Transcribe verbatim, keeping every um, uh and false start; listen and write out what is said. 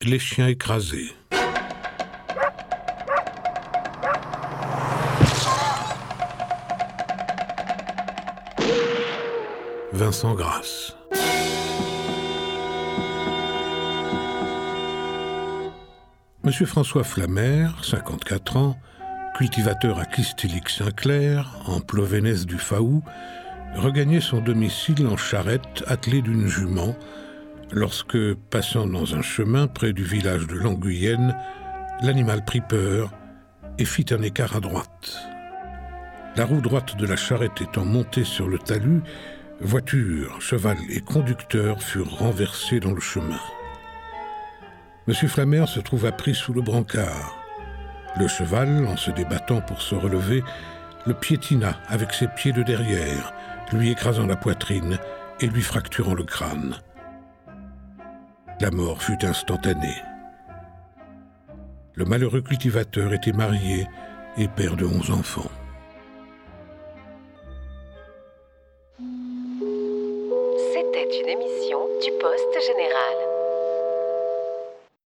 Les chiens écrasés. Vincent Grasse. Monsieur François Flamère, cinquante-quatre ans, cultivateur à Kistilic-Saint-Clair, en Plovénès du Faou, regagnait son domicile en charrette attelé d'une jument, lorsque, passant dans un chemin près du village de Languyenne, l'animal prit peur et fit un écart à droite. La roue droite de la charrette étant montée sur le talus, voiture, cheval et conducteur furent renversés dans le chemin. Monsieur Flamère se trouva pris sous le brancard. Le cheval, en se débattant pour se relever, le piétina avec ses pieds de derrière, lui écrasant la poitrine et lui fracturant le crâne. La mort fut instantanée. Le malheureux cultivateur était marié et père de onze enfants. C'était une émission du Poste Général.